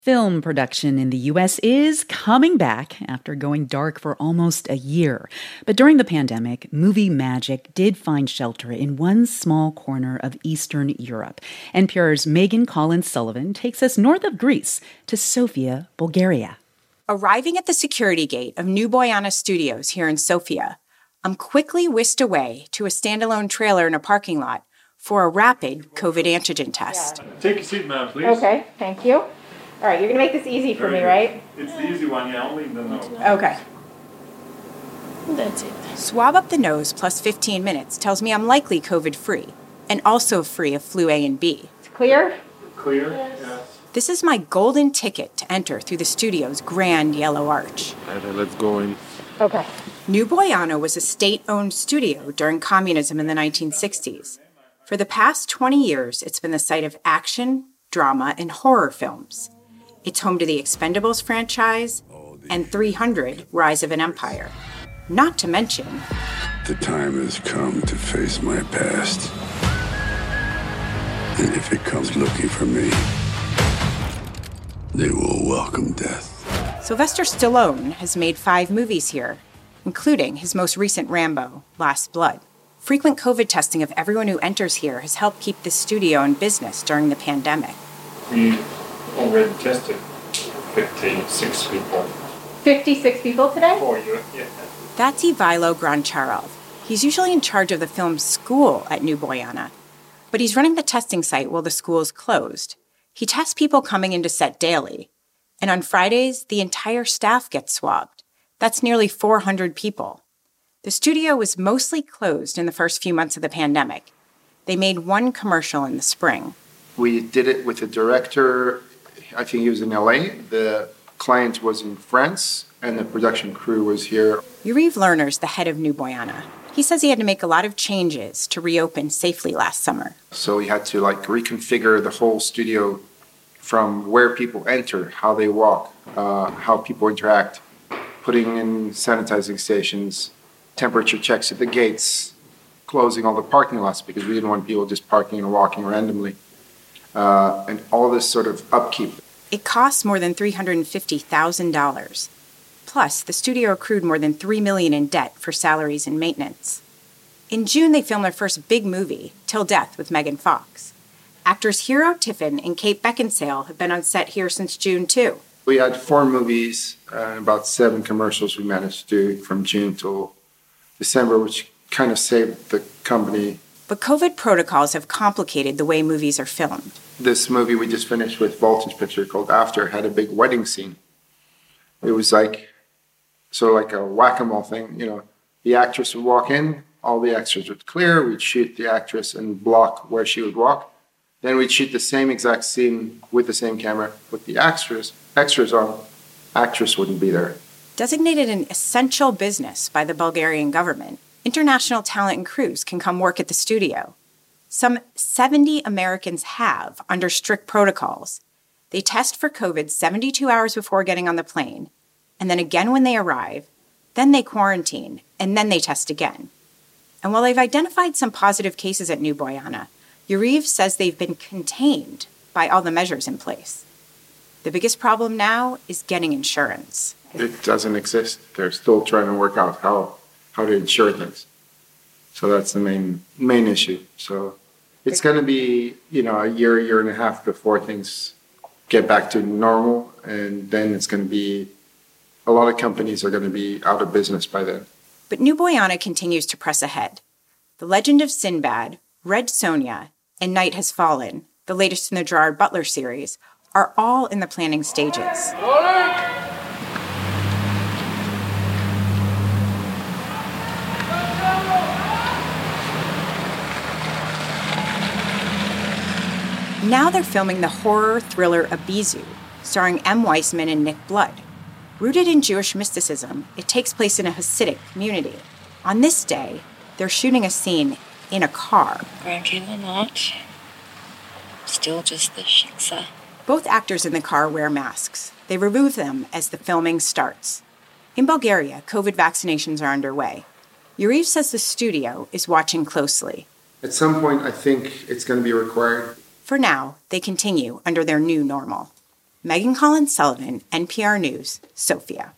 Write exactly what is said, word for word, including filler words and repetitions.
Film production in the U S is coming back after going dark for almost a year. But during the pandemic, movie magic did find shelter in one small corner of Eastern Europe. N P R's Megan Collins-Sullivan takes us north of Greece to Sofia, Bulgaria. Arriving at the security gate of New Boyana Studios here in Sofia, I'm quickly whisked away to a standalone trailer in a parking lot for a rapid COVID antigen test. Yeah. Take a seat, ma'am, please. Okay, thank you. All right, you're going to make this easy for Very me, good. right? It's the easy one, yeah, only the nose. Okay. That's it. Swab up the nose plus fifteen minutes tells me I'm likely COVID-free and also free of flu A and B. It's clear? Clear? Yes. yes. This is my golden ticket to enter through the studio's grand yellow arch. All right, let's go in. Okay. New Boyana was a state-owned studio during communism in the nineteen sixties. For the past twenty years, it's been the site of action, drama, and horror films. It's home to the Expendables franchise and three hundred Rise of an Empire. Not to mention, the time has come to face my past. And if it comes looking for me, they will welcome death. Sylvester Stallone has made five movies here, including his most recent Rambo, Last Blood. Frequent COVID testing of everyone who enters here has helped keep this studio in business during the pandemic. We already tested fifty-six people. fifty-six people today? For you, yeah. That's Ivailo Grancharov. He's usually in charge of the film school at New Boyana, but he's running the testing site while the school is closed. He tests people coming into set daily, and on Fridays, the entire staff gets swabbed. That's nearly four hundred people. The studio was mostly closed in the first few months of the pandemic. They made one commercial in the spring. We did it with the director. I think he was in L A. The client was in France, and the production crew was here. Yuriv Lerner's the head of New Boyana. He says he had to make a lot of changes to reopen safely last summer. So we had to like reconfigure the whole studio from where people enter, how they walk, uh, how people interact, putting in sanitizing stations, temperature checks at the gates, closing all the parking lots because we didn't want people just parking and walking randomly. Uh, and all this sort of upkeep. It costs more than three hundred fifty thousand dollars. Plus, the studio accrued more than three million dollars in debt for salaries and maintenance. In June, they filmed their first big movie, Till Death with Megan Fox. Actors Hero Tiffin and Kate Beckinsale have been on set here since June, too. We had four movies and about seven commercials we managed to do from June till December, which kind of saved the company. But COVID protocols have complicated the way movies are filmed. This movie we just finished with Voltage Picture called After had a big wedding scene. It was like, sort of like a whack-a-mole thing. You know, the actress would walk in, all the extras would clear, we'd shoot the actress and block where she would walk. Then we'd shoot the same exact scene with the same camera with the extras, extras on. Actress wouldn't be there. Designated an essential business by the Bulgarian government, international talent and crews can come work at the studio. Some seventy Americans have under strict protocols. They test for COVID seventy-two hours before getting on the plane, and then again when they arrive, then they quarantine, and then they test again. And while they've identified some positive cases at New Boyana, Yuriv says they've been contained by all the measures in place. The biggest problem now is getting insurance. It doesn't exist. They're still trying to work out how, how to insure things. So that's the main main issue. So it's going to be, you know, a year, year and a half before things get back to normal. And then it's going to be, a lot of companies are going to be out of business by then. But New Boyana continues to press ahead. The Legend of Sinbad, Red Sonja, and Night Has Fallen, the latest in the Gerard Butler series, are all in the planning stages. Now they're filming the horror thriller Abizu, starring M. Weissman and Nick Blood. Rooted in Jewish mysticism, it takes place in a Hasidic community. On this day, they're shooting a scene in a car. Grandkiller not. Still just the shiksa. Both actors in the car wear masks. They remove them as the filming starts. In Bulgaria, COVID vaccinations are underway. Yuriv says the studio is watching closely. At some point, I think it's going to be required. For now, they continue under their new normal. Megan Collins Sullivan, N P R News, Sofia.